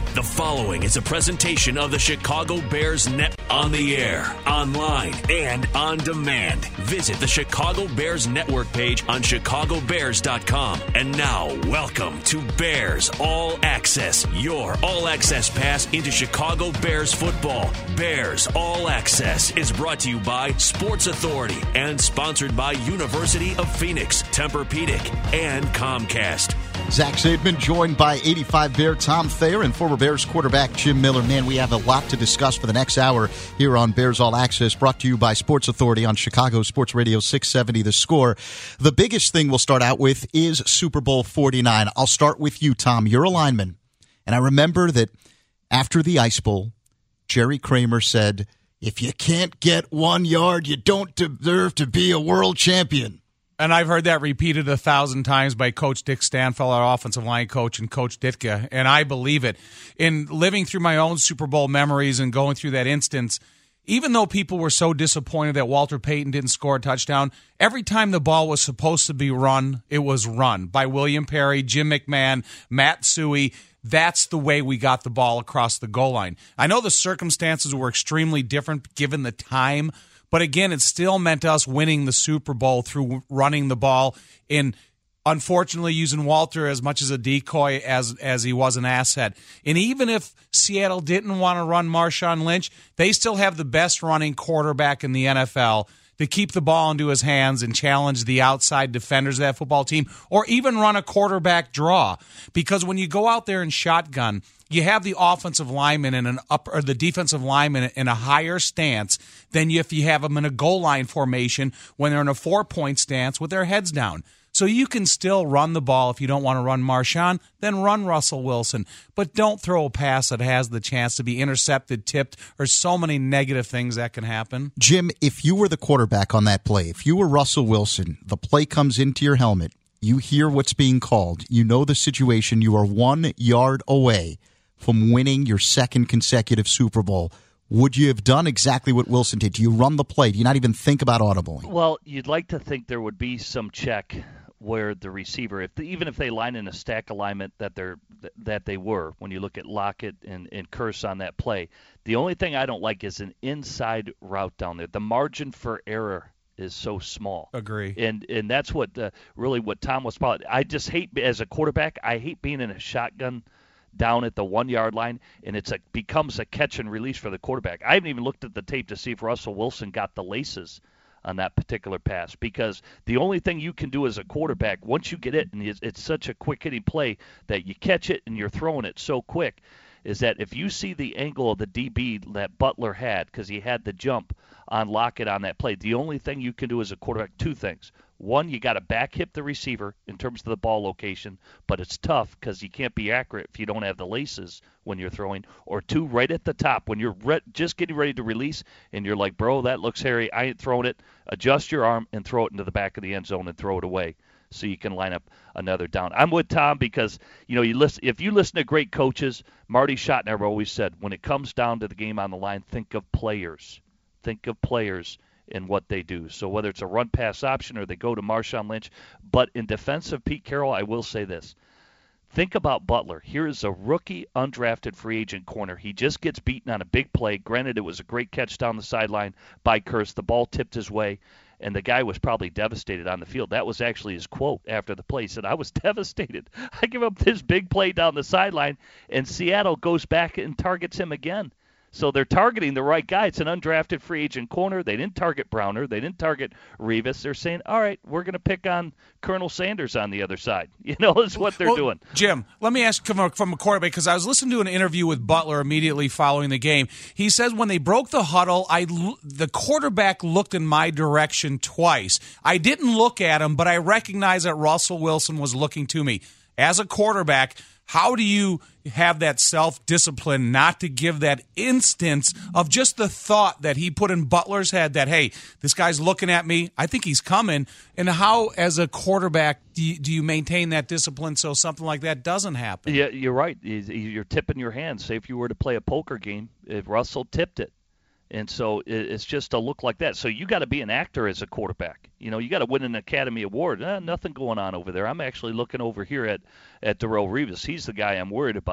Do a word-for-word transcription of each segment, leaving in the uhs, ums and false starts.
The following is a presentation of the Chicago Bears Net on the air, online, and on demand. Visit the Chicago Bears Network page on chicago bears dot com. And now, welcome to Bears All Access, your all-access pass into Chicago Bears football. Bears All Access is brought to you by Sports Authority and sponsored by University of Phoenix, Tempur-Pedic, and Comcast. Zach Zaidman joined by eighty-five Bear Tom Thayer and former Bears quarterback Jim Miller. Man, we have a lot to discuss for the next hour here on Bears All Access, brought to you by Sports Authority on Chicago Sports Radio six seventy The Score. The biggest thing we'll start out with is Super Bowl forty-nine. I'll start with you, Tom. You're a lineman. And I remember that after the Ice Bowl, Jerry Kramer said, if you can't get one yard, you don't deserve to be a world champion. And I've heard that repeated a thousand times by Coach Dick Stanfel, our offensive line coach, and Coach Ditka, and I believe it. In living through my own Super Bowl memories and going through that instance, even though people were so disappointed that Walter Payton didn't score a touchdown, every time the ball was supposed to be run, it was run by William Perry, Jim McMahon, Matt Suhey. That's the way we got the ball across the goal line. I know the circumstances were extremely different given the time, but again, it still meant us winning the Super Bowl through running the ball in, unfortunately, using Walter as much as a decoy as as he was an asset. And even if Seattle didn't want to run Marshawn Lynch, they still have the best running quarterback in the N F L to keep the ball into his hands and challenge the outside defenders of that football team, or even run a quarterback draw. Because when you go out there and shotgun, you have the offensive lineman in an up or the defensive lineman in a higher stance than if you have them in a goal line formation when they're in a four-point stance with their heads down. So you can still run the ball. If you don't want to run Marshawn, then run Russell Wilson. But don't throw a pass that has the chance to be intercepted, tipped, or so many negative things that can happen. Jim, if you were the quarterback on that play, if you were Russell Wilson, the play comes into your helmet, you hear what's being called, you know the situation, you are one yard away from winning your second consecutive Super Bowl. Would you have done exactly what Wilson did? Do you run the play? Do you not even think about audibling? Well, you'd like to think there would be some check where the receiver, if the, even if they line in a stack alignment that they're that they were, when you look at Lockett and, and Curse on that play, the only thing I don't like is an inside route down there. The margin for error is so small. Agree. And and that's what uh, really what Tom was about. I just hate, as a quarterback, I hate being in a shotgun down at the one-yard line, and it's a becomes a catch and release for the quarterback. I haven't even looked at the tape to see if Russell Wilson got the laces on that particular pass, because the only thing you can do as a quarterback, once you get it, and it's, it's such a quick-hitting play that you catch it and you're throwing it so quick, is that if you see the angle of the D B that Butler had, because he had the jump on Lockett on that play, the only thing you can do as a quarterback, two things. One, you got to back hip the receiver in terms of the ball location, but it's tough because you can't be accurate if you don't have the laces when you're throwing. Or two, right at the top, when you're re- just getting ready to release and you're like, bro, that looks hairy, I ain't throwing it, adjust your arm and throw it into the back of the end zone and throw it away so you can line up another down. I'm with Tom because, you know, you listen. If you listen to great coaches, Marty Schottenheimer always said, when it comes down to the game on the line, think of players. Think of players in what they do. So whether it's a run-pass option or they go to Marshawn Lynch. But in defense of Pete Carroll, I will say this. Think about Butler. Here is a rookie, undrafted free agent corner. He just gets beaten on a big play. Granted, it was a great catch down the sideline by Curse. The ball tipped his way, and the guy was probably devastated on the field. That was actually his quote after the play. He said, I was devastated. I give up this big play down the sideline, and Seattle goes back and targets him again. So they're targeting the right guy. It's an undrafted free agent corner. They didn't target Browner. They didn't target Revis. They're saying, all right, we're going to pick on Colonel Sanders on the other side. You know, is what they're well, doing. Jim, let me ask from a, from a quarterback, because I was listening to an interview with Butler immediately following the game. He says when they broke the huddle, I, the quarterback looked in my direction twice. I didn't look at him, but I recognized that Russell Wilson was looking to me. As a quarterback, how do you have that self-discipline not to give that instance of just the thought that he put in Butler's head that, hey, this guy's looking at me, I think he's coming, and how, as a quarterback, do you, do you maintain that discipline so something like that doesn't happen? Yeah, you're right. You're tipping your hand. Say if you were to play a poker game, if Russell tipped it. And so it's just a look like that. So you got to be an actor as a quarterback. You know, you got to win an Academy Award. Eh, nothing going on over there. I'm actually looking over here at, at Darrelle Revis. He's the guy I'm worried about.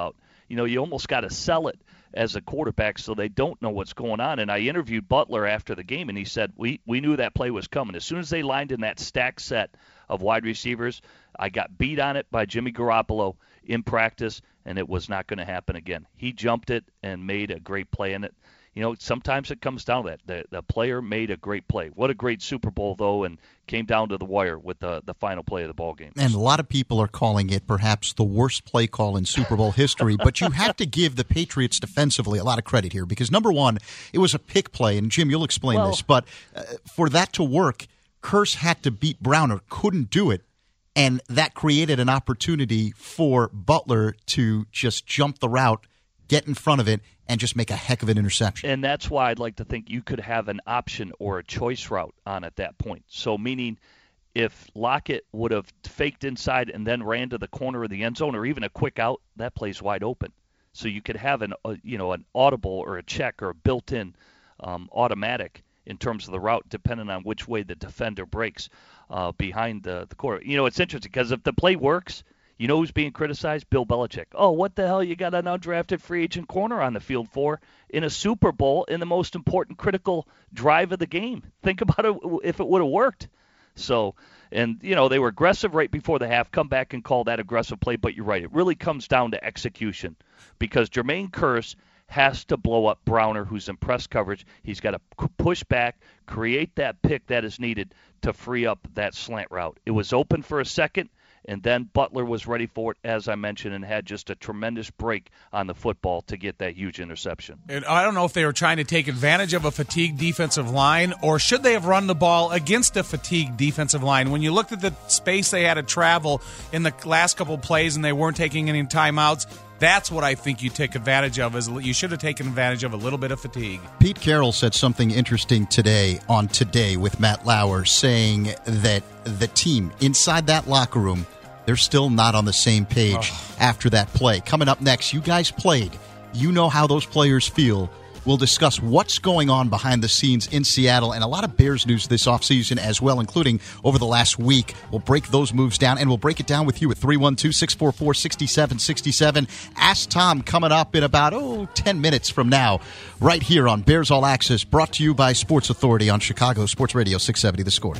you know, you almost got to sell it as a quarterback so they don't know what's going on. And I interviewed Butler after the game, and he said, we, we knew that play was coming. As soon as they lined in that stack set of wide receivers, I got beat on it by Jimmy Garoppolo in practice, and it was not going to happen again. He jumped it and made a great play in it. You know, sometimes it comes down to that. The, the player made a great play. What a great Super Bowl, though, and came down to the wire with the, the final play of the ball game. And a lot of people are calling it perhaps the worst play call in Super Bowl history, but you have to give the Patriots defensively a lot of credit here because, number one, it was a pick play, and Jim, you'll explain well, this, but uh, for that to work, Kearse had to beat Browner, couldn't do it, and that created an opportunity for Butler to just jump the route, get in front of it, and just make a heck of an interception. And that's why I'd like to think you could have an option or a choice route on at that point. So meaning if Lockett would have faked inside and then ran to the corner of the end zone or even a quick out, that play's wide open. So you could have an a, you know an audible or a check or a built-in um, automatic in terms of the route depending on which way the defender breaks uh, behind the, the corner. You know, it's interesting because if the play works, you know who's being criticized? Bill Belichick. Oh, what the hell you got an undrafted free agent corner on the field for in a Super Bowl in the most important critical drive of the game? Think about it if it would have worked. So, and, you know, they were aggressive right before the half. Come back and call that aggressive play, but you're right. It really comes down to execution because Jermaine Kearse has to blow up Browner, who's in press coverage. He's got to push back, create that pick that is needed to free up that slant route. It was open for a second. And then Butler was ready for it, as I mentioned, and had just a tremendous break on the football to get that huge interception. And I don't know if they were trying to take advantage of a fatigued defensive line, or should they have run the ball against a fatigued defensive line? When you looked at the space they had to travel in the last couple of plays and they weren't taking any timeouts, that's what I think you take advantage of. Is you should have taken advantage of a little bit of fatigue. Pete Carroll said something interesting today on Today with Matt Lauer, saying that the team inside that locker room, they're still not on the same page oh. after that play. Coming up next, you guys played. You know how those players feel. We'll discuss what's going on behind the scenes in Seattle and a lot of Bears news this offseason as well, including over the last week. We'll break those moves down, and we'll break it down with you at three one two, six four four, six seven six seven. Ask Tom coming up in about, oh, ten minutes from now, right here on Bears All Access, brought to you by Sports Authority on Chicago Sports Radio six seventy The Score.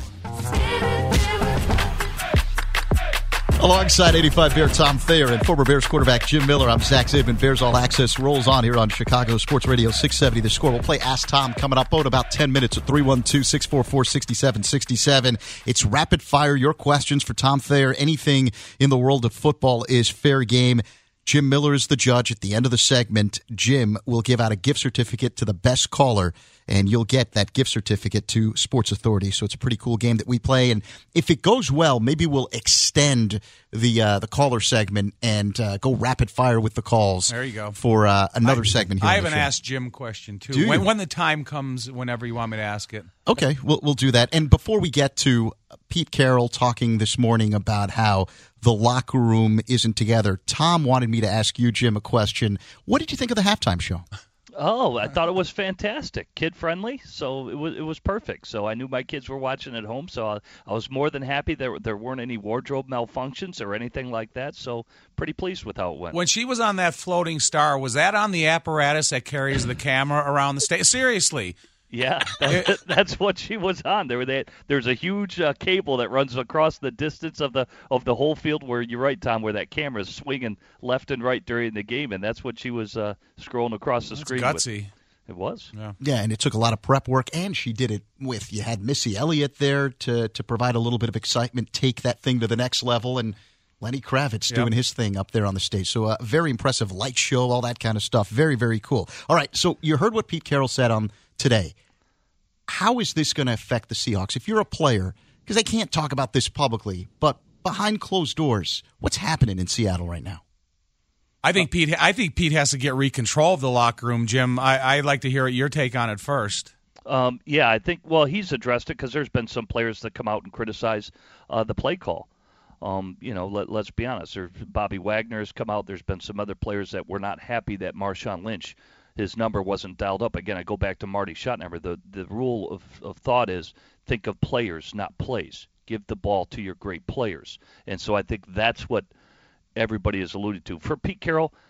Alongside eighty-five Bear Tom Thayer and former Bears quarterback Jim Miller, I'm Zach Zabin. Bears All Access rolls on here on Chicago Sports Radio six seventy The Score. We'll play Ask Tom coming up in about ten minutes at three one two, six four four, six seven six seven. It's rapid fire. Your questions for Tom Thayer. Anything in the world of football is fair game. Jim Miller is the judge. At the end of the segment, Jim will give out a gift certificate to the best caller, and you'll get that gift certificate to Sports Authority. So it's a pretty cool game that we play. And if it goes well, maybe we'll extend the uh, the caller segment and uh, go rapid fire with the calls. There you go. For uh, another I, segment here. I on have the an show. Ask Jim question, too. Do When, you? when the time comes, whenever you want me to ask it. Okay, we'll, we'll do that. And before we get to Pete Carroll talking this morning about how the locker room isn't together, Tom wanted me to ask you, Jim, a question. What did you think of the halftime show? Oh, I thought it was fantastic, kid-friendly, so it was it was perfect. So I knew my kids were watching at home, so I, I was more than happy there there weren't any wardrobe malfunctions or anything like that. So pretty pleased with how it went. When she was on that floating star, was that on the apparatus that carries the camera around the stage? Seriously. Yeah, that, that's what she was on. There, they, there's a huge uh, cable that runs across the distance of the of the whole field. Where you're right, Tom, where that camera is swinging left and right during the game, and that's what she was uh, scrolling across the That's screen. gutsy. With. It was. Yeah. Yeah, and it took a lot of prep work, and she did it with, you had Missy Elliott there to to provide a little bit of excitement, take that thing to the next level, and Lenny Kravitz Yep. doing his thing up there on the stage. So a uh, very impressive light show, all that kind of stuff. Very, very cool. All right, so you heard what Pete Carroll said on Today. How is this going to affect the Seahawks? If you're a player, because they can't talk about this publicly, but behind closed doors, what's happening in Seattle right now? I think Pete. I think Pete has to get re-control of the locker room, Jim. I, I'd like to hear your take on it first. Um, yeah, I think. Well, he's addressed it because there's been some players that come out and criticize uh, the play call. Um, you know, let, let's be honest. There's Bobby Wagner has come out. There's been some other players that were not happy that Marshawn Lynch, his number wasn't dialed up. Again, I go back to Marty Schottenheimer. The the rule of, of thought is think of players, not plays. Give the ball to your great players. And so I think that's what everybody has alluded to. For Pete Carroll,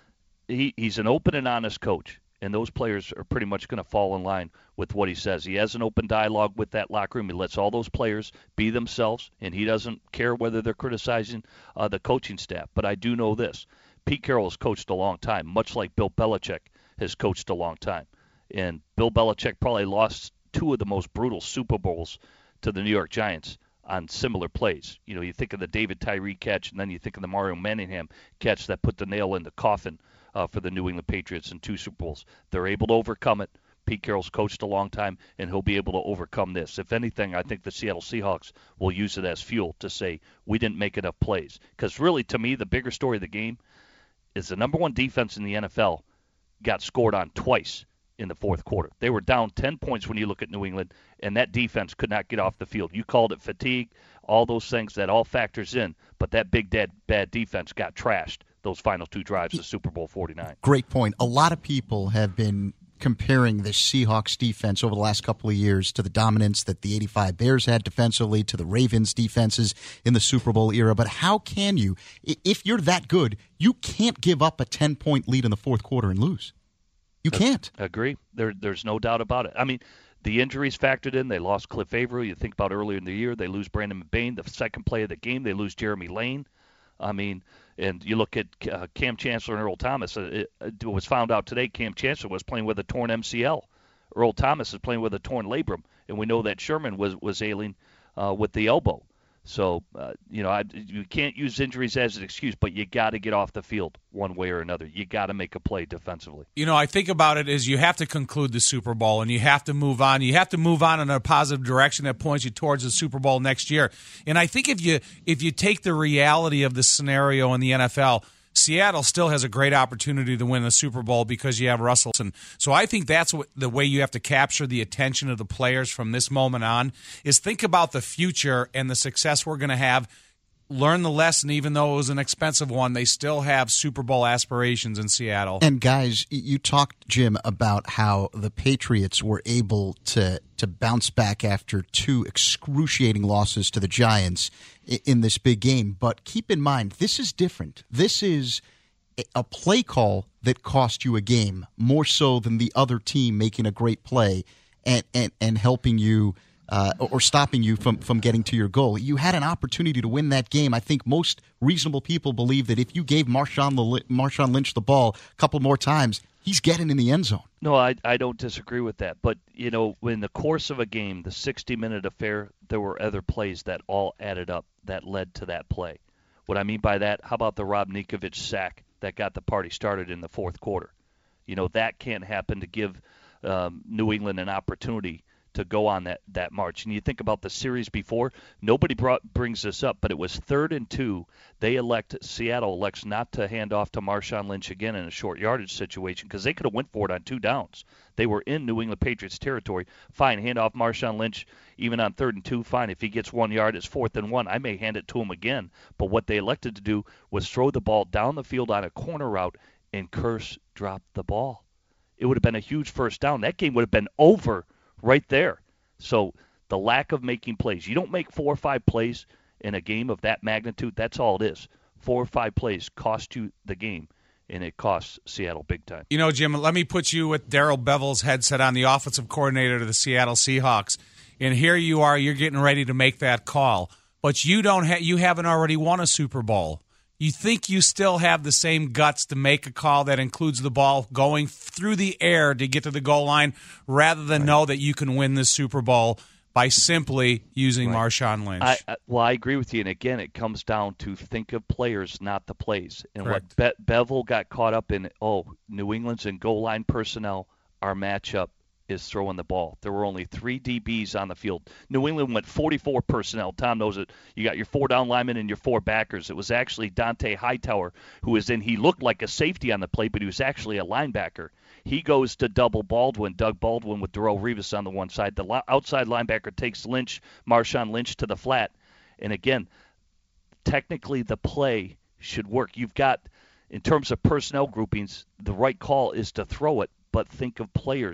he, he's an open and honest coach, and those players are pretty much going to fall in line with what he says. He has an open dialogue with that locker room. He lets all those players be themselves, and he doesn't care whether they're criticizing uh, the coaching staff. But I do know this. Pete Carroll has coached a long time, much like Bill Belichick has coached a long time. And Bill Belichick probably lost two of the most brutal Super Bowls to the New York Giants on similar plays. You know, you think of the David Tyree catch, and then you think of the Mario Manningham catch that put the nail in the coffin uh, for the New England Patriots in two Super Bowls. They're able to overcome it. Pete Carroll's coached a long time, and he'll be able to overcome this. If anything, I think the Seattle Seahawks will use it as fuel to say, we didn't make enough plays. Because really, to me, the bigger story of the game is the number one defense in the N F L got scored on twice in the fourth quarter. They were down ten points when you look at New England, and that defense could not get off the field. You called it fatigue, all those things, that all factors in, but that big, dead, bad defense got trashed those final two drives of Super Bowl forty-nine. Great point. A lot of people have been comparing the Seahawks defense over the last couple of years to the dominance that the eighty-five Bears had defensively, to the Ravens defenses in the Super Bowl era. But how can you, if you're that good, you can't give up a ten-point lead in the fourth quarter and lose. You can't. Agree. There, there's no doubt about it. I mean, the injuries factored in. They lost Cliff Averill. You think about earlier in the year, they lose Brandon McBain. The second play of the game, they lose Jeremy Lane. I mean, and you look at uh, Cam Chancellor and Earl Thomas. Uh, it, it was found out today Cam Chancellor was playing with a torn M C L. Earl Thomas is playing with a torn labrum. And we know that Sherman was, was ailing uh, with the elbow. So, uh, you know, I, you can't use injuries as an excuse, but you got to get off the field one way or another. You got to make a play defensively. You know, I think about it as you have to conclude the Super Bowl and you have to move on. You have to move on in a positive direction that points you towards the Super Bowl next year. And I think if you if you take the reality of the scenario in the N F L, Seattle still has a great opportunity to win the Super Bowl because you have Russell. So I think that's what, the way you have to capture the attention of the players from this moment on is think about the future and the success we're going to have. Learn the lesson, even though it was an expensive one. They still have Super Bowl aspirations in Seattle. And guys, you talked, Jim, about how the Patriots were able to to bounce back after two excruciating losses to the Giants in this big game. But keep in mind, this is different. This is a play call that cost you a game more so than the other team making a great play and and, and helping you Uh, or stopping you from, from getting to your goal. You had an opportunity to win that game. I think most reasonable people believe that if you gave Marshawn, Marshawn Lynch the ball a couple more times, he's getting in the end zone. No, I, I don't disagree with that. But, you know, in the course of a game, the sixty-minute affair, there were other plays that all added up that led to that play. What I mean by that, how about the Rob Ninkovich sack that got the party started in the fourth quarter? You know, that can't happen to give um, New England an opportunity to go on that, that march. And you think about the series before, nobody brought, brings this up, but it was third and two. They elect, Seattle elects not to hand off to Marshawn Lynch again in a short yardage situation because they could have went for it on two downs. They were in New England Patriots territory. Fine, hand off Marshawn Lynch even on third and two. Fine, if he gets one yard, it's fourth and one. I may hand it to him again. But what they elected to do was throw the ball down the field on a corner route and Kearse dropped the ball. It would have been a huge first down. That game would have been over right there. So the lack of making plays. You don't make four or five plays in a game of that magnitude. That's all it is. Four or five plays cost you the game, and it costs Seattle big time. You know, Jim, let me put you with Darrell Bevel's headset on, the offensive coordinator of the Seattle Seahawks. And here you are, you're getting ready to make that call. But you don't ha- you haven't already won a Super Bowl. You think you still have the same guts to make a call that includes the ball going through the air to get to the goal line rather than right. know that you can win this Super Bowl by simply using right. Marshawn Lynch. I, I, well, I agree with you. And, again, it comes down to think of players, not the plays. And Correct. what Be- Bevel got caught up in, oh, New England's in goal line personnel, our matchup is throwing the ball. There were only three D Bs on the field. New England went forty-four personnel. Tom knows it. You got your four down linemen and your four backers. It was actually Dante Hightower who was in. He looked like a safety on the play, but he was actually a linebacker. He goes to double Baldwin, Doug Baldwin with Darrelle Revis on the one side. The lo- outside linebacker takes Lynch, Marshawn Lynch to the flat. And again, technically the play should work. You've got, in terms of personnel groupings, the right call is to throw it, but think of players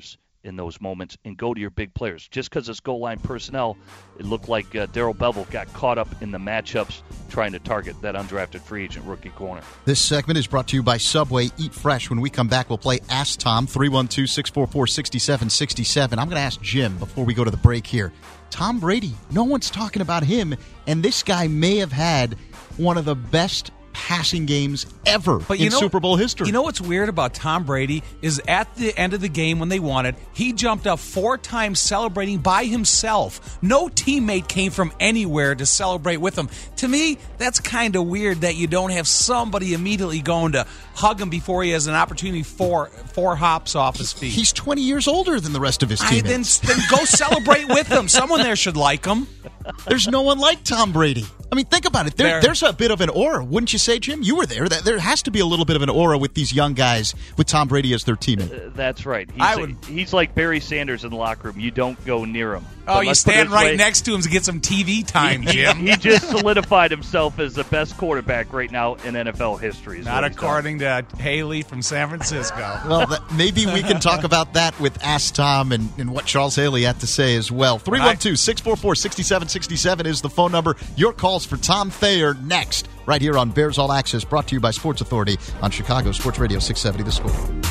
in those moments and go to your big players. Just because it's goal line personnel, it looked like uh, Darrell Bevell got caught up in the matchups trying to target that undrafted free agent rookie corner. This segment is brought to you by Subway. Eat fresh. When we come back, we'll play Ask Tom, three one two, six four four, six seven six seven. I'm going to ask Jim before we go to the break here. Tom Brady, no one's talking about him, and this guy may have had one of the best passing games ever but in you know, Super Bowl history. You know what's weird about Tom Brady is at the end of the game when they won it, he jumped up four times celebrating by himself. No teammate came from anywhere to celebrate with him. To me, that's kind of weird that you don't have somebody immediately going to hug him before he has an opportunity for four hops off his feet. He's twenty years older than the rest of his I, teammates. then, then go celebrate with him. Someone there should like him. There's no one like Tom Brady. I mean, think about it. There, There- there's a bit of an aura, wouldn't you say, Jim? You were there. That- There has to be a little bit of an aura with these young guys with Tom Brady as their teammate. Uh, that's right. He's, I would- he's like Barry Sanders in the locker room. You don't go near him. Oh, But you let's put it stand this right way, next to him to get some T V time, he, Jim. he just solidified himself as the best quarterback right now in N F L history. is Not what he's done. according to Haley from San Francisco. Well, that, maybe we can talk about that with Ask Tom and, and what Charles Haley had to say as well. three one two, six four four, six seven six seven is the phone number. Your calls for Tom Thayer next, right here on Bears All Access, brought to you by Sports Authority on Chicago Sports Radio six seventy The Score.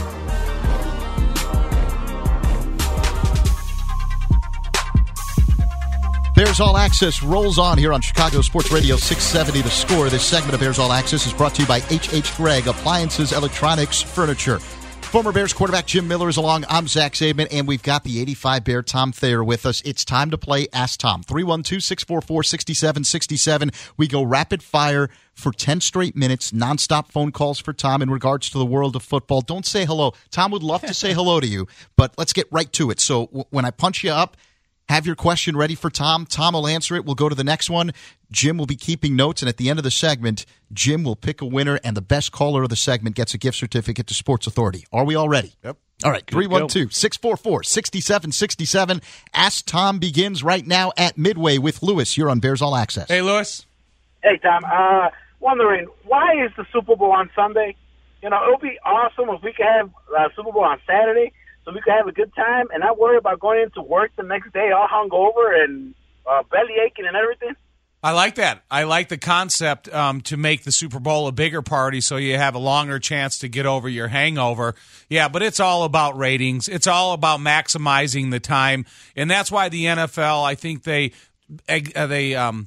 Bears All Access rolls on here on Chicago Sports Radio six seventy The Score. This segment of Bears All Access is brought to you by H H. Gregg, Appliances, Electronics, Furniture. Former Bears quarterback Jim Miller is along. I'm Zach Zaidman, and we've got the eighty-five Bear Tom Thayer with us. It's time to play Ask Tom. three one two, six four four, six seven six seven. We go rapid fire for ten straight minutes, nonstop phone calls for Tom in regards to the world of football. Don't say hello. Tom would love to say hello to you, but let's get right to it. So w- when I punch you up, have your question ready for Tom. Tom will answer it. We'll go to the next one. Jim will be keeping notes, and at the end of the segment, Jim will pick a winner, and the best caller of the segment gets a gift certificate to Sports Authority. Are we all ready? Yep. All right, three one two, six four four, six seven six seven. Ask Tom begins right now at Midway with Lewis. You're on Bears All Access. Hey, Lewis. Hey, Tom. Uh, wondering, why is the Super Bowl on Sunday? You know, it would be awesome if we could have uh, Super Bowl on Saturday so we could have a good time and not worry about going into work the next day all hungover and uh, belly aching and everything. I like that. I like the concept um, to make the Super Bowl a bigger party so you have a longer chance to get over your hangover. Yeah, but it's all about ratings. It's all about maximizing the time. And that's why the N F L, I think they uh, they um,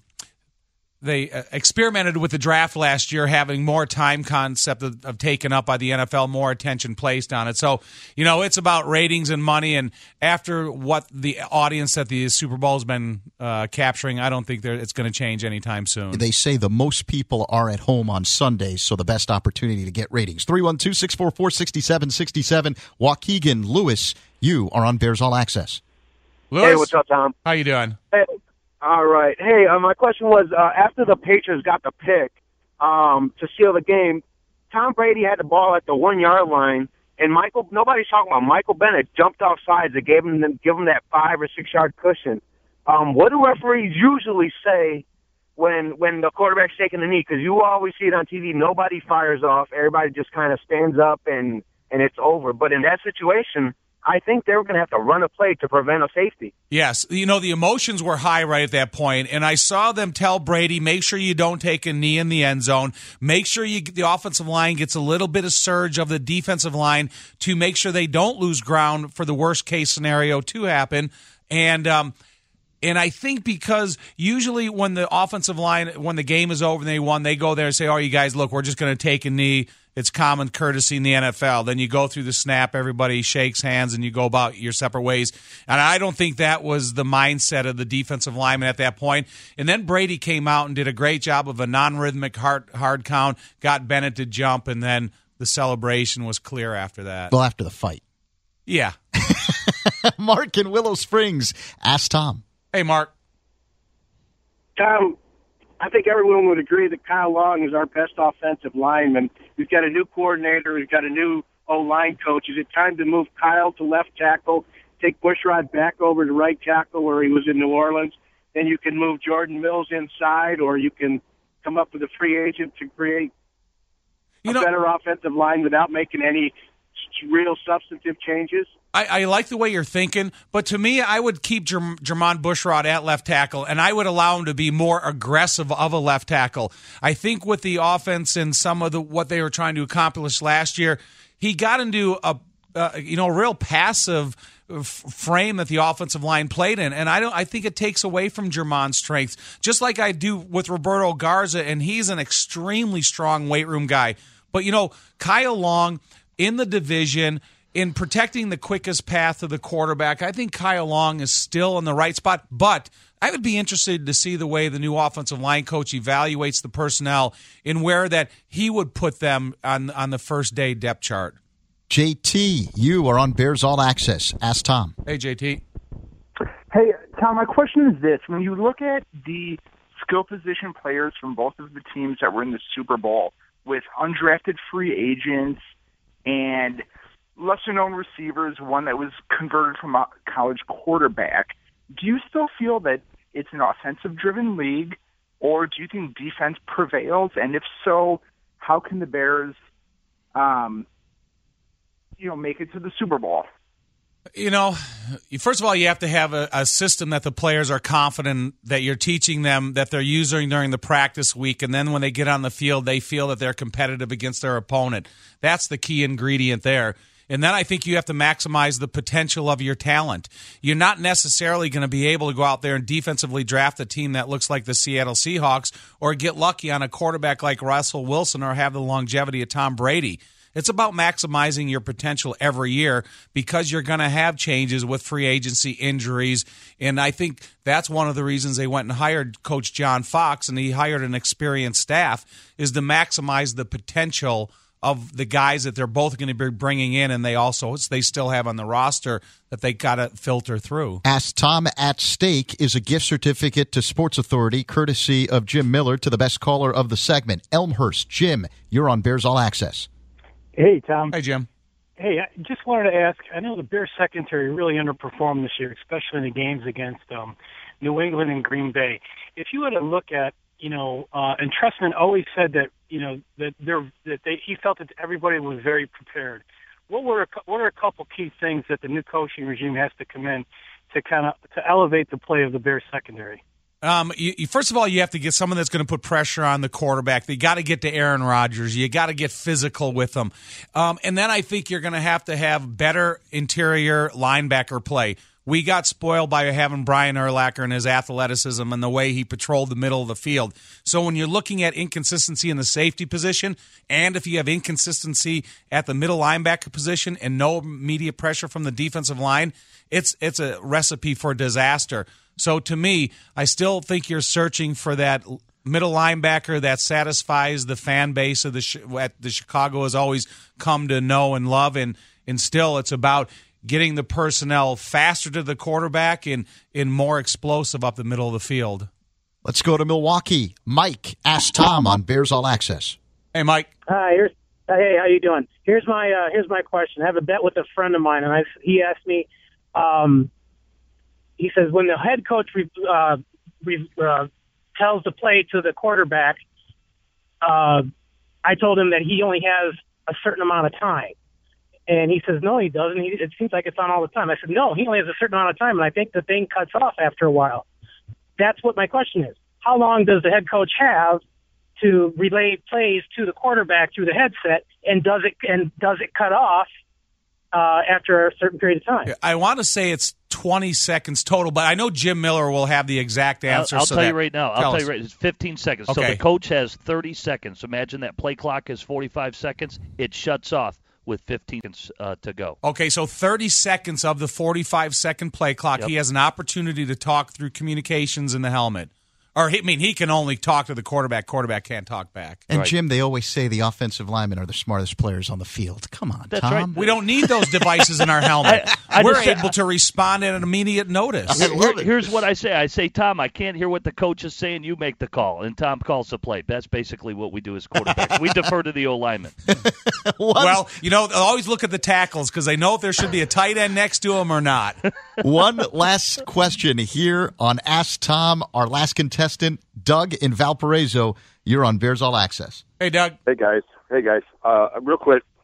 they uh, experimented with the draft last year, having more time concept of, of taken up by the N F L, more attention placed on it. So, you know, it's about ratings and money. And after what the audience that the Super Bowl has been uh, capturing, I don't think there, it's going to change anytime soon. They say the most people are at home on Sundays, so the best opportunity to get ratings. three one two, six four four, six seven six seven. Waukegan, Lewis, you are on Bears All Access. Lewis, Hey, what's up, Tom? how you doing? Hey, all right. Hey, uh, my question was, uh, after the Patriots got the pick um, to seal the game, Tom Brady had the ball at the one-yard line, and Michael. Nobody's talking about Michael Bennett jumped off sides and gave him give him that five or six yard cushion. Um, what do referees usually say when when the quarterback's taking the knee? Because you always see it on T V. Nobody fires off. Everybody just kind of stands up and and it's over. But in that situation, I think they were going to have to run a play to prevent a safety. Yes. You know, the emotions were high right at that point, and I saw them tell Brady, make sure you don't take a knee in the end zone. Make sure you the offensive line gets a little bit of surge of the defensive line to make sure they don't lose ground for the worst-case scenario to happen. And um, and I think because usually when the offensive line, when the game is over and they won, they go there and say, oh, you guys, look, we're just going to take a knee. It's common courtesy in the N F L. Then you go through the snap, everybody shakes hands, and you go about your separate ways. And I don't think that was the mindset of the defensive lineman at that point. And then Brady came out and did a great job of a non-rhythmic hard, hard count, got Bennett to jump, and then the celebration was clear after that. Well, after the fight. Yeah. Mark in Willow Springs. Ask Tom. Hey, Mark. Tom, I think everyone would agree that Kyle Long is our best offensive lineman. We've got a new coordinator. We've got a new O-line coach. Is it time to move Kyle to left tackle, take Bushrod back over to right tackle where he was in New Orleans? Then you can move Jordan Mills inside, or you can come up with a free agent to create You a know, better offensive line without making any real substantive changes? I, I like the way you're thinking, but to me, I would keep Jerm- Jermon Bushrod at left tackle, and I would allow him to be more aggressive of a left tackle. I think with the offense and some of the what they were trying to accomplish last year, he got into a uh, you know real passive f- frame that the offensive line played in, and I don't. I think it takes away from Jermon's strengths, just like I do with Roberto Garza, and he's an extremely strong weight room guy. But you know, Kyle Long in the division, in protecting the quickest path to the quarterback, I think Kyle Long is still in the right spot. But I would be interested to see the way the new offensive line coach evaluates the personnel and where that he would put them on, on the first day depth chart. J T, you are on Bears All Access. Ask Tom. Hey, J T. Hey, Tom, my question is this. When you look at the skill position players from both of the teams that were in the Super Bowl with undrafted free agents and lesser-known receivers, one that was converted from a college quarterback, do you still feel that it's an offensive-driven league, or do you think defense prevails? And if so, how can the Bears, um, you know, make it to the Super Bowl? You know, first of all, you have to have a, a system that the players are confident that you're teaching them, that they're using during the practice week, and then when they get on the field, they feel that they're competitive against their opponent. That's the key ingredient there. And then I think you have to maximize the potential of your talent. You're not necessarily going to be able to go out there and defensively draft a team that looks like the Seattle Seahawks or get lucky on a quarterback like Russell Wilson or have the longevity of Tom Brady. It's about maximizing your potential every year because you're going to have changes with free agency, injuries, and I think that's one of the reasons they went and hired Coach John Fox, and he hired an experienced staff, is to maximize the potential of the guys that they're both going to be bringing in, and they also they still have on the roster that they got to filter through. Ask Tom at Stake is a gift certificate to Sports Authority, courtesy of Jim Miller, to the best caller of the segment, Elmhurst. Jim, you're on Bears All Access. Hey, Tom. Hey, Jim. Hey, I just wanted to ask, I know the Bears secondary really underperformed this year, especially in the games against um, New England and Green Bay. If you were to look at, you know, uh, and Trestman always said that, you know, that there that they, he felt that everybody was very prepared. What were a, what are a couple key things that the new coaching regime has to come in to kind of to elevate the play of the Bears secondary? Um, you, you, first of all, you have to get someone that's going to put pressure on the quarterback. You got to get to Aaron Rodgers. You got to get physical with them. Um, and then I think you're going to have to have better interior linebacker play. We got spoiled by having Brian Urlacher and his athleticism and the way he patrolled the middle of the field. So when you're looking at inconsistency in the safety position, and if you have inconsistency at the middle linebacker position and no immediate pressure from the defensive line, it's it's a recipe for disaster. So to me, I still think you're searching for that middle linebacker that satisfies the fan base of the what the Chicago has always come to know and love, and and still it's about getting the personnel faster to the quarterback and, and more explosive up the middle of the field. Let's go to Milwaukee. Mike, ask Tom on Bears All Access. Hey, Mike. Hi. Here's, hey, how you doing? Here's my uh, here's my question. I have a bet with a friend of mine, and I, he asked me. Um, he says when the head coach re, uh, re, uh, tells the play to the quarterback, uh, I told him that he only has a certain amount of time. And he says, no, he doesn't. He, it seems like it's on all the time. I said, no, he only has a certain amount of time, and I think the thing cuts off after a while. That's what my question is. How long does the head coach have to relay plays to the quarterback through the headset, and does it and does it cut off uh, after a certain period of time? I want to say it's twenty seconds total, but I know Jim Miller will have the exact answer. I'll, I'll so tell that, you right now. I'll tell, tell us. you right. It's fifteen seconds. Okay. So the coach has thirty seconds. Imagine that play clock is forty-five seconds. It shuts off with fifteen seconds uh, to go. Okay, so thirty seconds of the forty-five second play clock, Yep. he has an opportunity to talk through communications in the helmet. Or, I mean, he can only talk to the quarterback. Quarterback can't talk back. And, Right. Jim, they always say the offensive linemen are the smartest players on the field. Come on, That's Tom. right. We don't need those devices in our helmet. I- I We're just- able to respond at an immediate notice. I love Here- it. here's what I say. I say, Tom, I can't hear what the coach is saying. You make the call. And Tom calls the play. That's basically what we do as quarterbacks. We defer to the O-lineman. Well, you know, they'll always look at the tackles because they know if there should be a tight end next to him or not. One last question here on Ask Tom. Our last contestant, Doug in Valparaiso. You're on Bears All Access. Hey, Doug. Hey guys, hey guys. Uh, real quick, uh,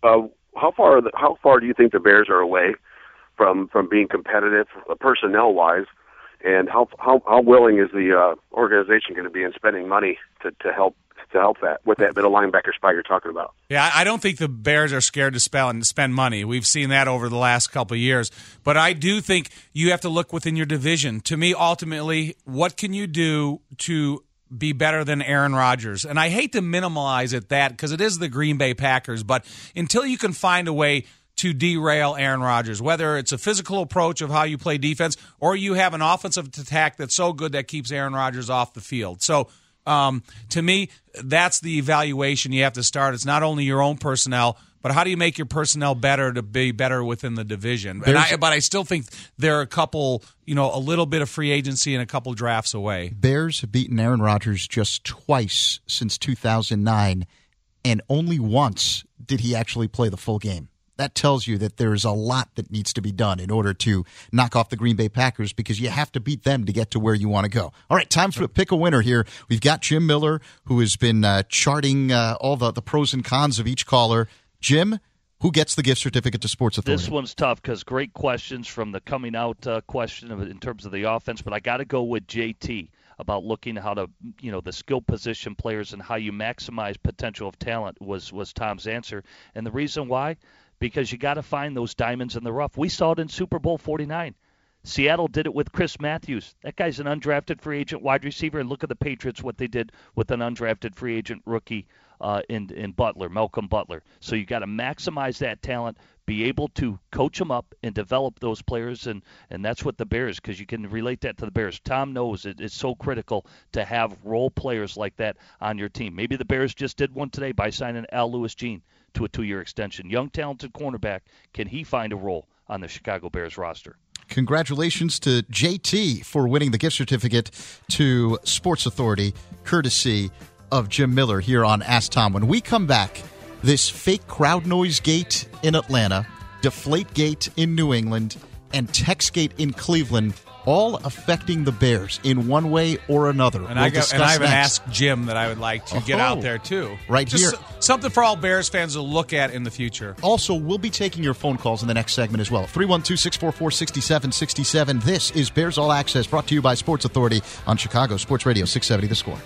how far are the, how far do you think the Bears are away from from being competitive personnel wise, and how how how willing is the uh, organization going to be in spending money to to help to help that with that middle linebacker spot you're talking about? Yeah, I don't think the Bears are scared to spend spend money. We've seen that over the last couple of years. But I do think you have to look within your division. To me, ultimately, what can you do to be better than Aaron Rodgers? And I hate to minimize it that because it is the Green Bay Packers, but until you can find a way to derail Aaron Rodgers, whether it's a physical approach of how you play defense or you have an offensive attack that's so good that keeps Aaron Rodgers off the field. So um, to me, that's the evaluation you have to start. It's not only your own personnel, but how do you make your personnel better to be better within the division? And I, but I still think there are a couple, you know, a little bit of free agency and a couple drafts away. Bears have beaten Aaron Rodgers just twice since two thousand nine, and only once did he actually play the full game. That tells you that there's a lot that needs to be done in order to knock off the Green Bay Packers because you have to beat them to get to where you want to go. All right, time for pick a winner here. We've got Jim Miller, who has been uh, charting uh, all the, the pros and cons of each caller. Jim, who gets the gift certificate to Sports Authority? This one's tough because great questions from the coming out uh, question of, in terms of the offense, but I got to go with J T about looking at how to, you know, the skill position players and how you maximize potential of talent was, was Tom's answer. And the reason why? Because you got to find those diamonds in the rough. We saw it in Super Bowl forty-nine. Seattle did it with Chris Matthews. That guy's an undrafted free agent wide receiver, and look at the Patriots, what they did with an undrafted free agent rookie uh, in, in Butler, Malcolm Butler. So you got to maximize that talent, be able to coach them up and develop those players, and, and that's what the Bears, because you can relate that to the Bears. Tom knows it, it's so critical to have role players like that on your team. Maybe the Bears just did one today by signing Al Lewis-Jean to a two-year extension. Young, talented cornerback. Can he find a role on the Chicago Bears roster? Congratulations to J T for winning the gift certificate to Sports Authority, courtesy of Jim Miller here on Ask Tom. When we come back, this fake crowd noise gate in Atlanta, Deflate Gate in New England, and Texgate in Cleveland, all affecting the Bears in one way or another. And we'll I got, and I have next. an Ask Jim that I would like to get Oh, out there too. right Just here. something for all Bears fans to look at in the future. Also, we'll be taking your phone calls in the next segment as well. three one two, six four four, six seven six seven. This is Bears All Access, brought to you by Sports Authority on Chicago Sports Radio six seventy The Score.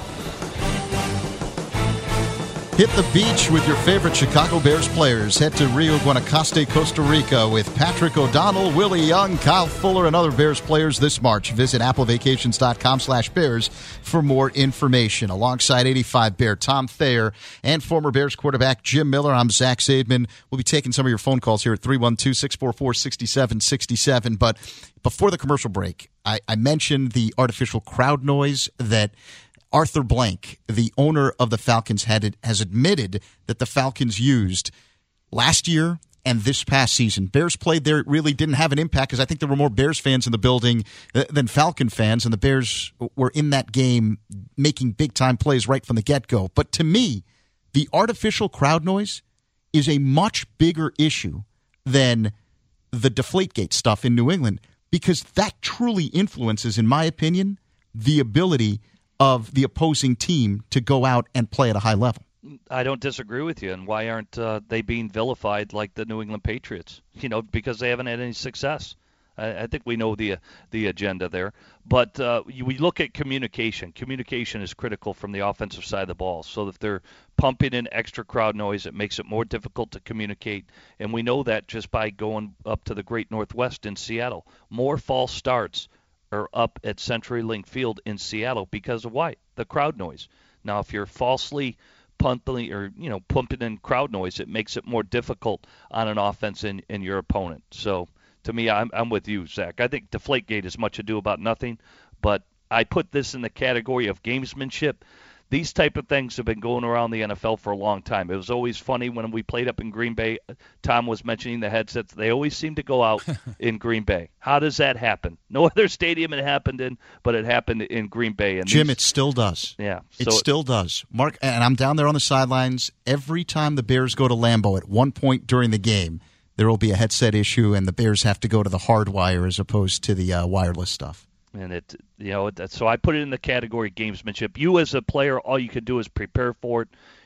Hit the beach with your favorite Chicago Bears players. Head to Rio Guanacaste, Costa Rica with Patrick O'Donnell, Willie Young, Kyle Fuller, and other Bears players this March. Visit applevacations.com slash Bears for more information. Alongside eighty-five Bear Tom Thayer and former Bears quarterback Jim Miller, I'm Zach Zaidman. We'll be taking some of your phone calls here at three one two, six four four, six seven six seven. But before the commercial break, I, I mentioned the artificial crowd noise that Arthur Blank, the owner of the Falcons, had has admitted that the Falcons used last year and this past season. Bears played there. It really didn't have an impact because I think there were more Bears fans in the building than Falcon fans, and the Bears were in that game making big-time plays right from the get-go. But to me, the artificial crowd noise is a much bigger issue than the Deflategate stuff in New England because that truly influences, in my opinion, the ability of the opposing team to go out and play at a high level. I don't disagree with you. And why aren't uh, they being vilified like the New England Patriots? You know, because they haven't had any success. I, I think we know the the agenda there. But uh, you, we look at communication. Communication is critical from the offensive side of the ball. So if they're pumping in extra crowd noise, it makes it more difficult to communicate. And we know that just by going up to the Great Northwest in Seattle. More false starts are up at CenturyLink Field in Seattle because of why? The crowd noise. Now, if you're falsely pumping or you know pumping in crowd noise, it makes it more difficult on an offense and, and your opponent. So, to me, I'm, I'm with you, Zach. I think Deflategate is much ado about nothing, but I put this in the category of gamesmanship. These type of things have been going around the N F L for a long time. It was always funny when we played up in Green Bay. Tom was mentioning the headsets. They always seem to go out in Green Bay. How does that happen? No other stadium it happened in, but it happened in Green Bay. And Jim, these, it still does. Yeah. It so still does. Mark, and I'm down there on the sidelines. Every time the Bears go to Lambeau at one point during the game, there will be a headset issue, and the Bears have to go to the hard wire as opposed to the uh, wireless stuff. And it, you know, it, so I put it in the category gamesmanship. You as a player, all you can do is prepare for it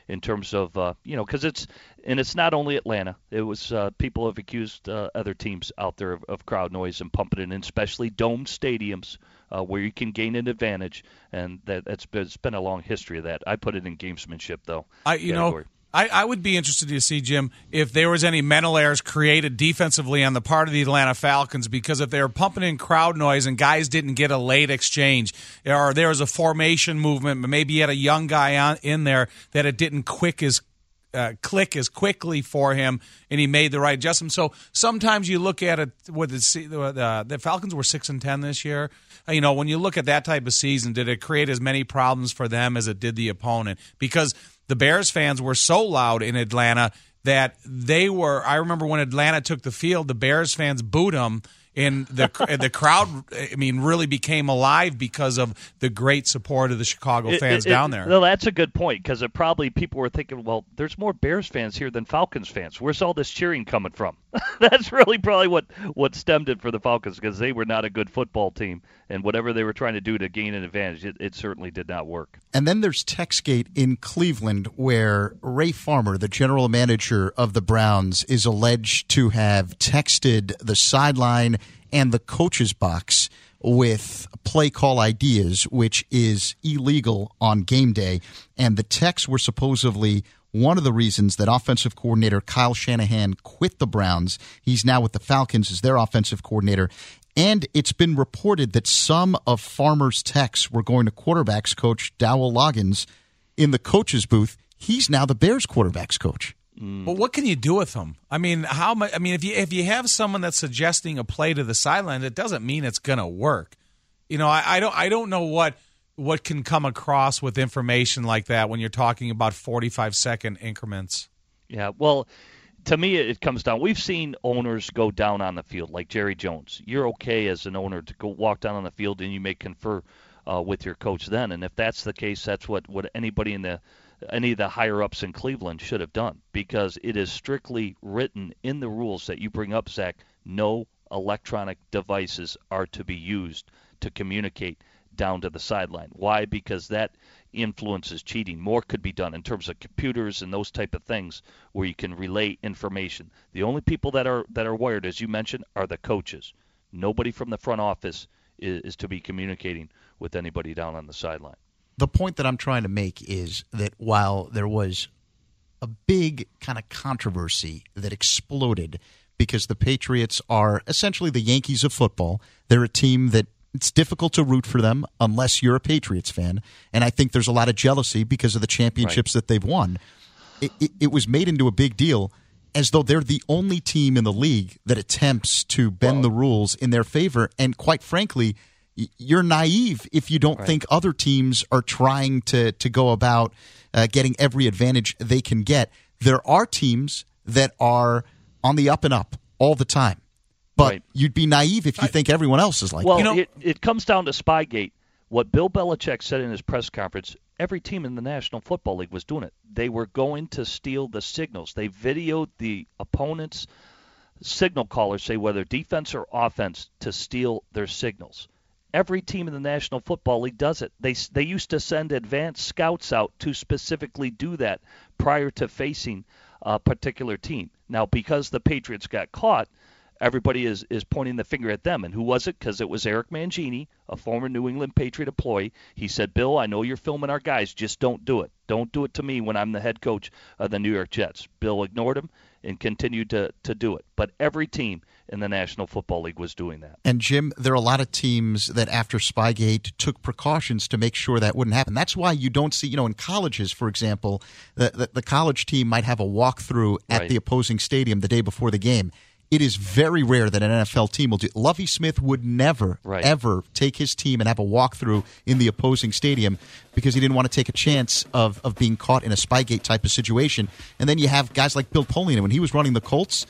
in terms of uh, you know, because it's and it's not only Atlanta. It was uh, people have accused uh, other teams out there of, of crowd noise and pumping it in, especially dome stadiums uh, where you can gain an advantage, and that that's been, it's been a long history of that. I put it in gamesmanship though. I you category. know. I, I would be interested to see, Jim, if there was any mental errors created defensively on the part of the Atlanta Falcons, because if they were pumping in crowd noise and guys didn't get a late exchange, or there was a formation movement, but maybe you had a young guy on, in there that it didn't quick as uh, click as quickly for him, and he made the right adjustment. So sometimes you look at it with the, uh, the Falcons were six and ten this year. You know, when you look at that type of season, did it create as many problems for them as it did the opponent? Because the Bears fans were so loud in Atlanta that they were – I remember when Atlanta took the field, the Bears fans booed them, and the the crowd, I mean, really became alive because of the great support of the Chicago fans it, it, down there. Well, that's a good point, because it probably people were thinking, well, there's more Bears fans here than Falcons fans. Where's all this cheering coming from? That's really probably what, what stemmed it for the Falcons, because they were not a good football team, and whatever they were trying to do to gain an advantage, it, it certainly did not work. And then there's Texgate in Cleveland, where Ray Farmer, the general manager of the Browns, is alleged to have texted the sideline and the coach's box with play call ideas, which is illegal on game day. And the texts were supposedly one of the reasons that offensive coordinator Kyle Shanahan quit the Browns. He's now with the Falcons as their offensive coordinator. And it's been reported that some of Farmer's texts were going to quarterbacks coach Dowell Loggins in the coach's booth. He's now the Bears quarterbacks coach. But what can you do with them? I mean, how much? I mean, if you if you have someone that's suggesting a play to the sideline, it doesn't mean it's going to work. You know, I, I don't I don't know what what can come across with information like that when you're talking about forty-five second increments. Yeah, well, to me, it comes down. We've seen owners go down on the field, like Jerry Jones. You're okay as an owner to go walk down on the field, and you may confer uh, with your coach then. And if that's the case, that's what, what anybody in the any of the higher-ups in Cleveland should have done, because it is strictly written in the rules that you bring up, Zach, no electronic devices are to be used to communicate down to the sideline. Why? Because that influences cheating. More could be done in terms of computers and those type of things where you can relay information. The only people that are that are wired, as you mentioned, are the coaches. Nobody from the front office is, is to be communicating with anybody down on the sideline. The point that I'm trying to make is that while there was a big kind of controversy that exploded because the Patriots are essentially the Yankees of football, they're a team that it's difficult to root for them unless you're a Patriots fan, and I think there's a lot of jealousy because of the championships right. that they've won. It, it, it was made into a big deal as though they're the only team in the league that attempts to bend well, the rules in their favor, and quite frankly, you're naive if you don't right. think other teams are trying to, to go about uh, getting every advantage they can get. There are teams that are on the up and up all the time. But right. you'd be naive if you I, think everyone else is like well, that. Well, it, it comes down to Spygate. What Bill Belichick said in his press conference, every team in the National Football League was doing it. They were going to steal the signals. They videoed the opponent's signal callers, say whether defense or offense, to steal their signals. Every team in the National Football League does it. They they used to send advanced scouts out to specifically do that prior to facing a particular team. Now, because the Patriots got caught, everybody is, is pointing the finger at them. And who was it? Because it was Eric Mangini, a former New England Patriot employee. He said, Bill, I know you're filming our guys. Just don't do it. Don't do it to me when I'm the head coach of the New York Jets. Bill ignored him and continued to, to do it. But every team in the National Football League was doing that. And, Jim, there are a lot of teams that after Spygate took precautions to make sure that wouldn't happen. That's why you don't see, you know, in colleges, for example, the, the, the college team might have a walkthrough at right. the opposing stadium the day before the game. It is very rare that an N F L team will do. Lovie Smith would never, right. ever take his team and have a walkthrough in the opposing stadium because he didn't want to take a chance of, of being caught in a Spygate type of situation. And then you have guys like Bill Polian. When he was running the Colts,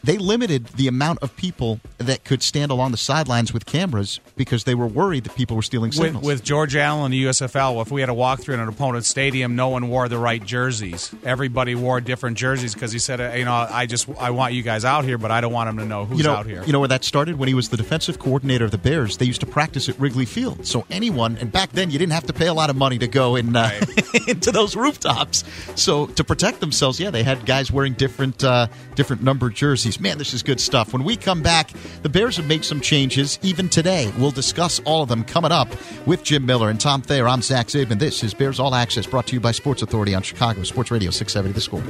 they limited the amount of people that could stand along the sidelines with cameras because they were worried that people were stealing signals. With, with George Allen and the U S F L, if we had a walkthrough in an opponent's stadium, no one wore the right jerseys. Everybody wore different jerseys because he said, you know, I just I want you guys out here, but I don't want them to know who's you know, out here. You know where that started? When he was the defensive coordinator of the Bears, they used to practice at Wrigley Field. So anyone, and back then you didn't have to pay a lot of money to go in, uh, right. into those rooftops. So to protect themselves, yeah, they had guys wearing different uh, different numbered jerseys. Man, this is good stuff. When we come back, the Bears have made some changes even today. We'll discuss all of them coming up with Jim Miller and Tom Thayer. I'm Zach Zabin. This is Bears All Access, brought to you by Sports Authority on Chicago Sports Radio six seventy The Score.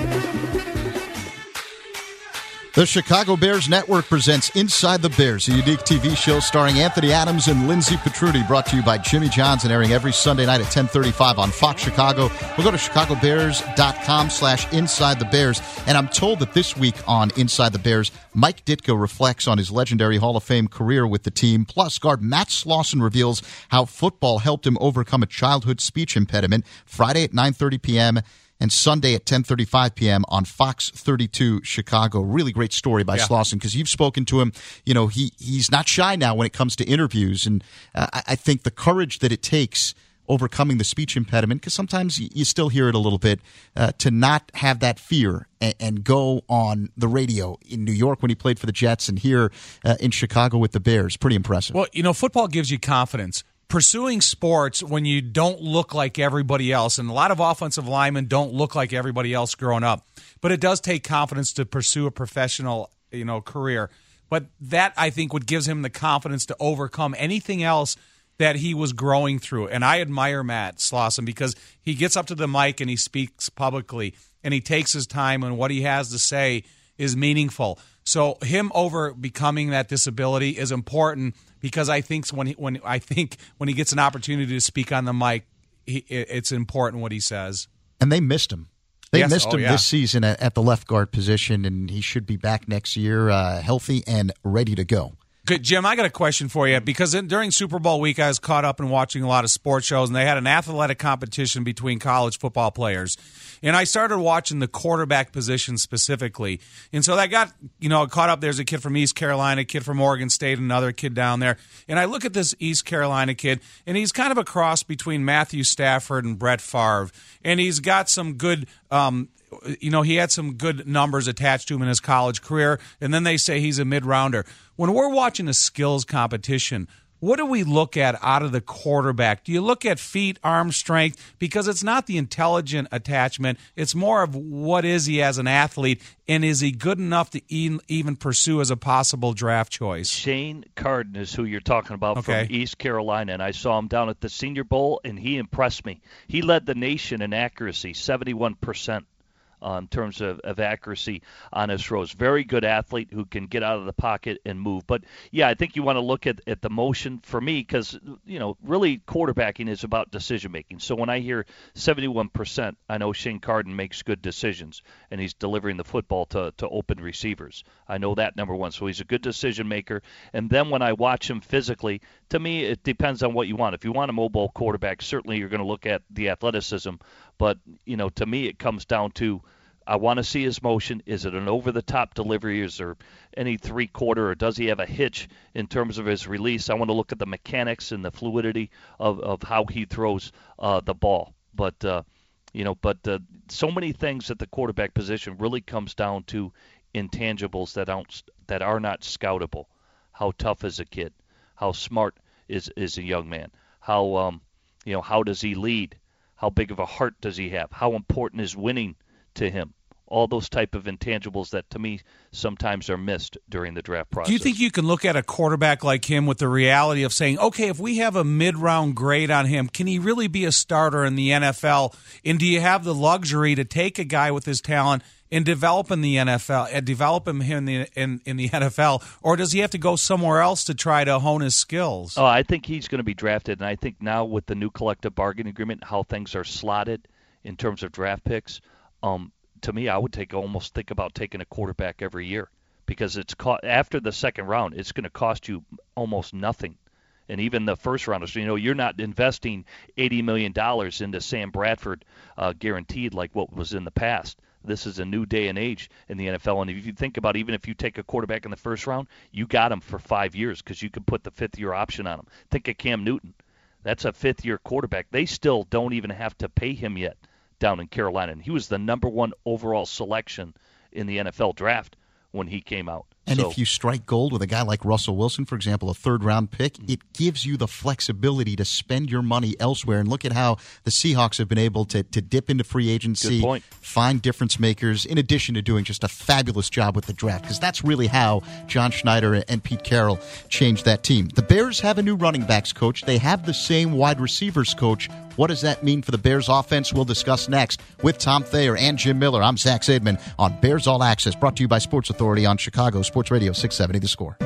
The Chicago Bears Network presents Inside the Bears, a unique T V show starring Anthony Adams and Lindsey Petruti, brought to you by Jimmy John's and airing every Sunday night at ten thirty-five on Fox Chicago. We'll go to chicago bears dot com slash inside the bears. And I'm told that this week on Inside the Bears, Mike Ditka reflects on his legendary Hall of Fame career with the team. Plus, guard Matt Slauson reveals how football helped him overcome a childhood speech impediment. Friday at nine thirty p.m. and Sunday at ten thirty-five p.m. on Fox thirty-two Chicago. Really great story by yeah. Slauson, because you've spoken to him. You know, he he's not shy now when it comes to interviews, and uh, I, I think the courage that it takes overcoming the speech impediment, because sometimes you, you still hear it a little bit, uh, to not have that fear and, and go on the radio in New York when he played for the Jets and here uh, in Chicago with the Bears. Pretty impressive. Well, you know, football gives you confidence. Pursuing sports when you don't look like everybody else, and a lot of offensive linemen don't look like everybody else growing up, but it does take confidence to pursue a professional, you know, career. But that, I think, what gives him the confidence to overcome anything else that he was growing through. And I admire Matt Slauson because he gets up to the mic and he speaks publicly, and he takes his time, and what he has to say is meaningful. So him over becoming that disability is important, because I think when he, when I think when he gets an opportunity to speak on the mic, he, it's important what he says. And they missed him. They yes. missed oh, him yeah. this season at, at the left guard position, and he should be back next year, uh, healthy and ready to go. Good, Jim, I got a question for you, because in, during Super Bowl week, I was caught up in watching a lot of sports shows, and they had an athletic competition between college football players. And I started watching the quarterback position specifically. And so I got, you know, caught up. There's a kid from East Carolina, a kid from Oregon State, another kid down there. And I look at this East Carolina kid, and he's kind of a cross between Matthew Stafford and Brett Favre. And he's got some good um You know, he had some good numbers attached to him in his college career, and then they say he's a mid-rounder. When we're watching a skills competition, what do we look at out of the quarterback? Do you look at feet, arm strength? Because it's not the intelligent attachment. It's more of what is he as an athlete, and is he good enough to even pursue as a possible draft choice? Shane Carden is who you're talking about, okay. from East Carolina, and I saw him down at the Senior Bowl, and he impressed me. He led the nation in accuracy, seventy-one percent. Uh, in terms of, of accuracy on his throws. Very good athlete who can get out of the pocket and move. But, yeah, I think you want to look at, at the motion for me, because, you know, really quarterbacking is about decision-making. So when I hear seventy-one percent, I know Shane Carden makes good decisions, and he's delivering the football to, to open receivers. I know that, number one. So he's a good decision-maker. And then when I watch him physically, to me, it depends on what you want. If you want a mobile quarterback, certainly you're going to look at the athleticism. But, you know, to me, it comes down to, I want to see his motion. Is it an over-the-top delivery? Is there any three-quarter, or does he have a hitch in terms of his release? I want to look at the mechanics and the fluidity of, of how he throws uh, the ball. But, uh, you know, but uh, so many things at the quarterback position really comes down to intangibles that aren't, that are not scoutable. How tough is a kid? How smart is, is a young man? How, um, you know, how does he lead? How big of a heart does he have? How important is winning to him? All those type of intangibles that, to me, sometimes are missed during the draft process. Do you think you can look at a quarterback like him with the reality of saying, okay, if we have a mid-round grade on him, can he really be a starter in the N F L? And do you have the luxury to take a guy with his talent and develop in the N F L, and develop him in the in, in the N F L, or does he have to go somewhere else to try to hone his skills? Oh, I think he's going to be drafted, and I think now with the new collective bargaining agreement, how things are slotted in terms of draft picks, um, to me, I would take almost think about taking a quarterback every year, because it's co- after the second round, it's going to cost you almost nothing. And even the first rounders, you know, you're not investing eighty million dollars into Sam Bradford uh, guaranteed like what was in the past. This is a new day and age in the N F L. And if you think about, even if you take a quarterback in the first round, you got him for five years because you could put the fifth-year option on him. Think of Cam Newton. That's a fifth-year quarterback. They still don't even have to pay him yet down in Carolina. And he was the number one overall selection in the N F L draft when he came out. And so, if you strike gold with a guy like Russell Wilson, for example, a third-round pick, it gives you the flexibility to spend your money elsewhere. And look at how the Seahawks have been able to, to dip into free agency, find difference makers, in addition to doing just a fabulous job with the draft, because that's really how John Schneider and Pete Carroll changed that team. The Bears have a new running backs coach. They have the same wide receivers coach. What does that mean for the Bears offense? We'll discuss next with Tom Thayer and Jim Miller. I'm Zach Zaidman on Bears All Access, brought to you by Sports Authority on Chicago Sports Radio six seventy The Score.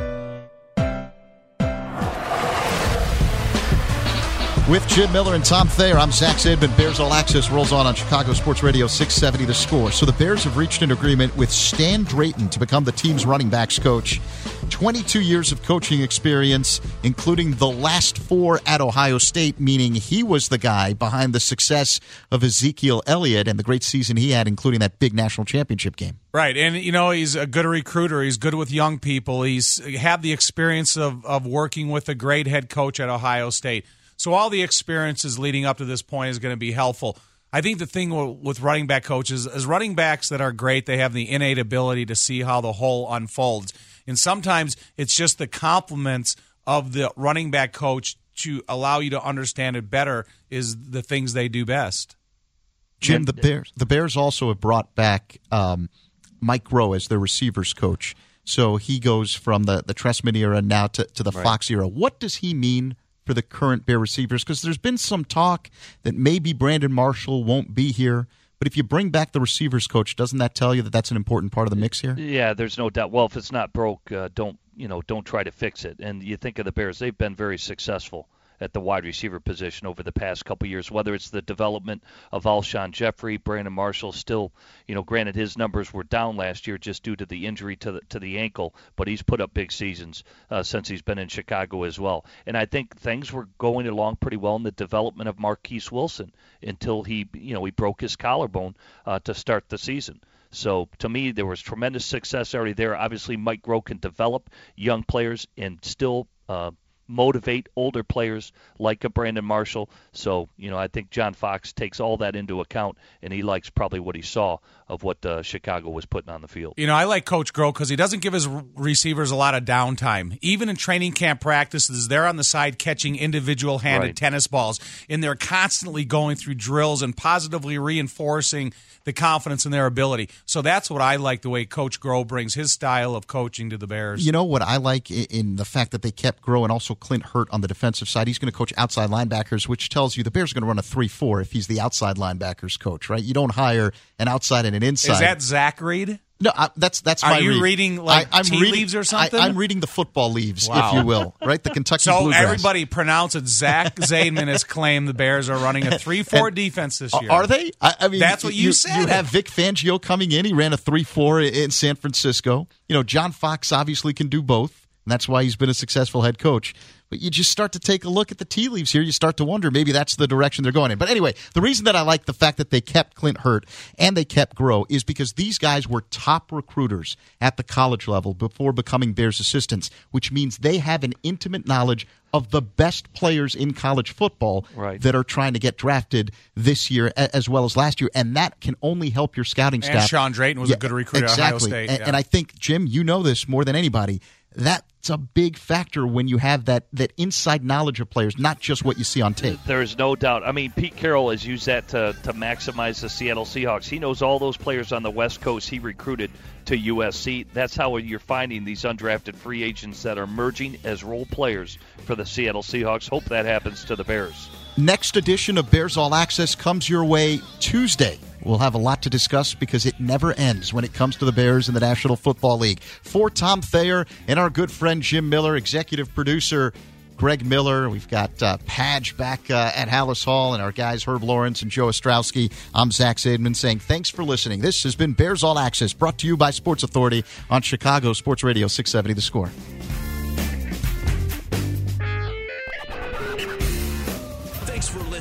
With Jim Miller and Tom Thayer, I'm Zach Zaidman. Bears All Access rolls on on Chicago Sports Radio six seventy The Score. So the Bears have reached an agreement with Stan Drayton to become the team's running backs coach. twenty-two years of coaching experience, including the last four at Ohio State, meaning he was the guy behind the success of Ezekiel Elliott and the great season he had, including that big national championship game. Right, and, you know, he's a good recruiter. He's good with young people. He's had the experience of, of working with a great head coach at Ohio State. So all the experiences leading up to this point is going to be helpful. I think the thing with running back coaches is running backs that are great, they have the innate ability to see how the whole unfolds. And sometimes it's just the compliments of the running back coach to allow you to understand it better is the things they do best. Jim, the Bears the Bears also have brought back um, Mike Groh as their receivers coach. So he goes from the, the Trestman era now to, to the right. Fox era. What does he mean for the current Bear receivers? Because there's been some talk that maybe Brandon Marshall won't be here. But if you bring back the receivers coach, doesn't that tell you that that's an important part of the mix here? Yeah, there's no doubt. Well, if it's not broke, uh, don't you know? Don't try to fix it. And you think of the Bears; they've been very successful at the wide receiver position over the past couple of years. Whether it's the development of Alshon Jeffrey, Brandon Marshall, still, you know, granted his numbers were down last year just due to the injury to the to the ankle, but he's put up big seasons uh, since he's been in Chicago as well. And I think things were going along pretty well in the development of Marquise Wilson until he, you know, he broke his collarbone uh, to start the season. So to me, there was tremendous success already there. Obviously, Mike Groh can develop young players and still uh, motivate older players like a Brandon Marshall. So, you know, I think John Fox takes all that into account, and he likes probably what he saw of what uh, Chicago was putting on the field. You know, I like Coach Groh because he doesn't give his receivers a lot of downtime. Even in training camp practices, they're on the side catching individual-handed right. tennis balls, and they're constantly going through drills and positively reinforcing the confidence in their ability. So that's what I like, the way Coach Groh brings his style of coaching to the Bears. You know what I like in the fact that they kept Groh and also Clint Hurt on the defensive side. He's going to coach outside linebackers, which tells you the Bears are going to run a three four if he's the outside linebackers coach, right? You don't hire an outside and an inside. Is that Zach Reed? No, I, that's that's Are my you read. reading like I, I'm tea reading, leaves or something? I, I'm reading the football leaves, wow. if you will, right? The Kentucky so Bluegrass. Everybody pronounce it. Zach Zaidman has claimed the Bears are running a three four defense this year. Are they? I, I mean, that's what you, you said. You have Vic Fangio coming in. He ran a three four in San Francisco. You know, John Fox obviously can do both, and that's why he's been a successful head coach. But you just start to take a look at the tea leaves here. You start to wonder maybe that's the direction they're going in. But anyway, the reason that I like the fact that they kept Clint Hurt and they kept Groh is because these guys were top recruiters at the college level before becoming Bears assistants, which means they have an intimate knowledge of the best players in college football right. that are trying to get drafted this year as well as last year. And that can only help your scouting staff. And Sean Drayton was yeah, a good recruiter exactly. at Ohio State. And, yeah. and I think, Jim, you know this more than anybody. That's a big factor when you have that, that inside knowledge of players, not just what you see on tape. There is no doubt. I mean, Pete Carroll has used that to, to maximize the Seattle Seahawks. He knows all those players on the West Coast he recruited to U S C. That's how you're finding these undrafted free agents that are merging as role players for the Seattle Seahawks. Hope that happens to the Bears. Next edition of Bears All Access comes your way Tuesday. We'll have a lot to discuss because it never ends when it comes to the Bears in the National Football League. For Tom Thayer and our good friend Jim Miller, executive producer Greg Miller, we've got uh, Padge back uh, at Hallis Hall, and our guys Herb Lawrence and Joe Ostrowski. I'm Zach Zaidman saying thanks for listening. This has been Bears All Access, brought to you by Sports Authority on Chicago Sports Radio six seventy The Score. Thanks for listening to this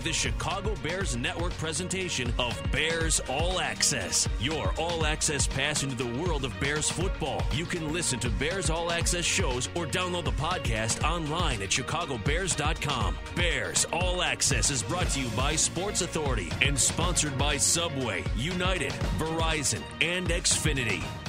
the Chicago Bears Network presentation of Bears All Access, your all-access pass into the world of Bears football. You can listen to Bears All Access shows or download the podcast online at chicago bears dot com. Bears All Access is brought to you by Sports Authority and sponsored by Subway, United, Verizon, and Xfinity.